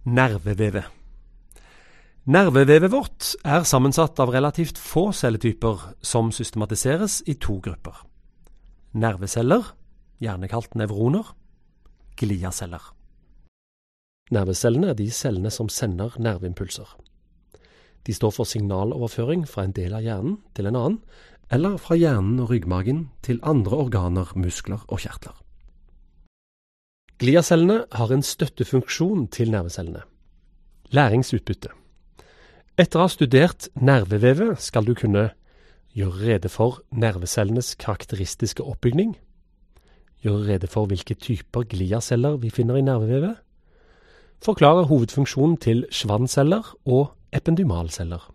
Nervevevet. Nervevevet vårt er sammensatt av relativt få celletyper som systematiseres i to grupper. Nerveceller, gjerne kalt nevroner, gliaceller. Nervecellene er de cellene som sender nerveimpulser. De står for signaloverføring fra en del av hjernen til en annen, eller fra hjernen og ryggmargen til andre organer, muskler og kjertler. Gliacellene har en støttefunksjon til nervecellene. Læringsutbytte. Etter å ha studert nervevevet skal du kunne gjøre rede for nervecellenes karakteristiske oppbygning, gjøre rede for hvilke typer gliaceller vi finner i nervevevet, forklare hovedfunksjonen til Schwann-celler og ependymalceller.